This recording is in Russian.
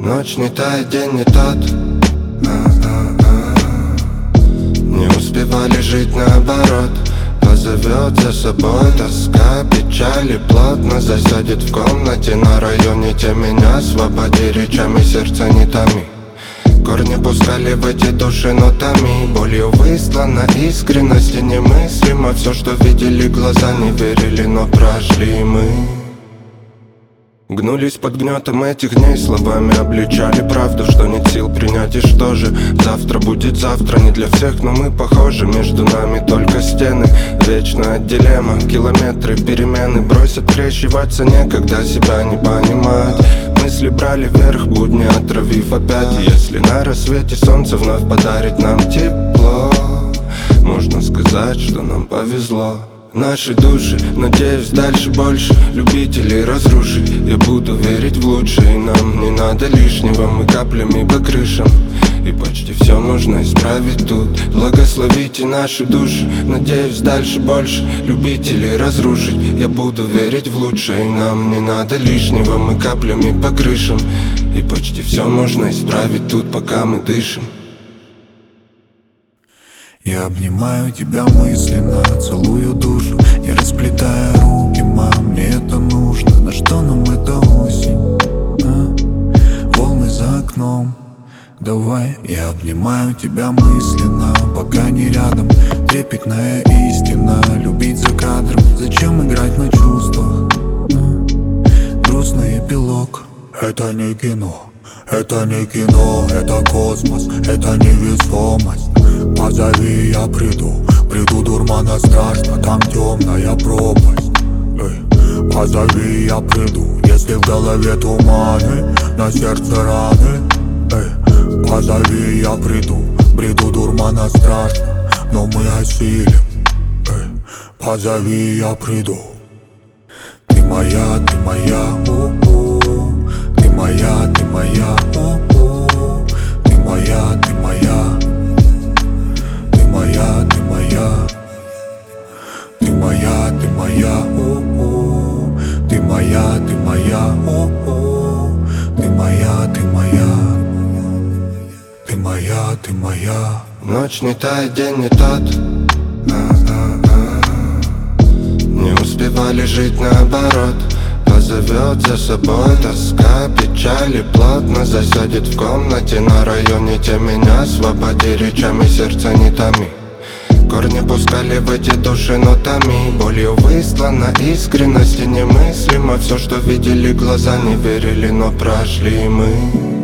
Ночь не та, день не тот. Не успевали жить наоборот. Позовет за собой тоска, печали плотно засядет в комнате. На районе те меня освободи, речами сердца не томи. Корни пускали в эти души нотами. Болью выслана искренность и немыслимо. Все, что видели глаза, не верили, но прошли мы. Гнулись под гнетом этих дней, словами обличали правду, что нет сил принять, и что же завтра будет завтра, не для всех, но мы похожи. Между нами только стены, вечная дилемма, километры, перемены. Бросят крещиваться некогда, себя не понимать. Мысли брали вверх, будни отравив опять. И если на рассвете солнце вновь подарит нам тепло, можно сказать, что нам повезло. Наши души, надеюсь, дальше больше любителей разрушить. Я буду верить в лучшее, нам не надо лишнего. Мы каплями по крышам, и почти все можно исправить тут. Благословите наши души, надеюсь, дальше больше любителей разрушить. Я буду верить в лучшее, нам не надо лишнего. Мы каплями по крышам, и почти все можно исправить тут, пока мы дышим. Я обнимаю тебя мысленно, целую душу. Я расплетаю руки, мам, мне это нужно. На что нам эта осень? Волны за окном. Давай, я обнимаю тебя мысленно, пока не рядом. Трепетная истина, любить за кадром. Зачем играть на чувствах? Грустный эпилог. Это не кино, это не кино, это космос, это невесомость. Позови, я приду, дурмана страшно, там темная пропасть. Позови, я приду, если в голове туманы, на сердце раны. Позови, я приду, дурмана страшно, но мы осилим. Позови, я приду. Ты моя, у-у. Ты моя, у-у. Ты моя, ты моя. Ты моя, ты моя. Ты моя, ты моя, у-у. Ты моя, ты моя, у-у. Ты моя, ты моя. Ты моя, ты моя. Ночь не та, день не тот. Не успевали жить наоборот. Позовет за собой тоска, печали плотно засядет в комнате. На районе те меня освободи, речами сердца не томи. Корни пускали в эти души нотами. Болью выслана искренность и немыслимо. Все, что видели глаза, не верили, но прошли мы.